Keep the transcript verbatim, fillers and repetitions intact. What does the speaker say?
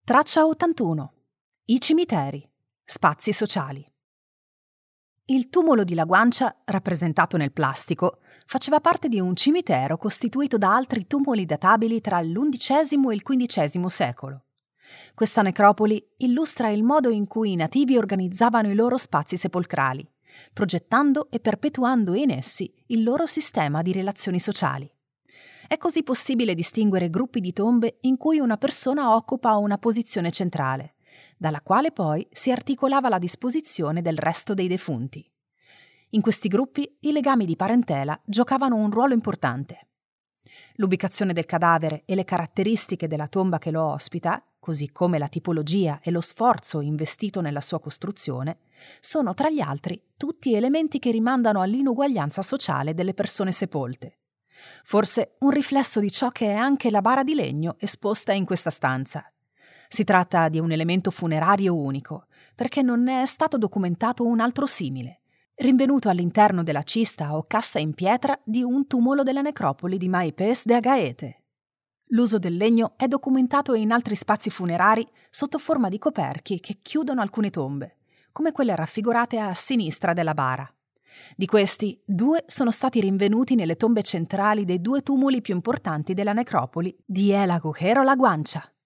Traccia ottantuno. I cimiteri. Spazi sociali. Il tumulo di La Guancia, rappresentato nel plastico, faceva parte di un cimitero costituito da altri tumuli databili tra l'undicesimo e il quindicesimo secolo. Questa necropoli illustra il modo in cui i nativi organizzavano i loro spazi sepolcrali, progettando e perpetuando in essi il loro sistema di relazioni sociali. È così possibile distinguere gruppi di tombe in cui una persona occupa una posizione centrale, dalla quale poi si articolava la disposizione del resto dei defunti. In questi gruppi i legami di parentela giocavano un ruolo importante. L'ubicazione del cadavere e le caratteristiche della tomba che lo ospita, così come la tipologia e lo sforzo investito nella sua costruzione, sono tra gli altri tutti elementi che rimandano all'inuguaglianza sociale delle persone sepolte. Forse un riflesso di ciò che è anche la bara di legno esposta in questa stanza. Si tratta di un elemento funerario unico, perché non ne è stato documentato un altro simile, rinvenuto all'interno della cista o cassa in pietra di un tumulo della necropoli di Maipés de Agaete. L'uso del legno è documentato in altri spazi funerari sotto forma di coperchi che chiudono alcune tombe, come quelle raffigurate a sinistra della bara. Di questi, due sono stati rinvenuti nelle tombe centrali dei due tumuli più importanti della necropoli di El Agujero La Guancia.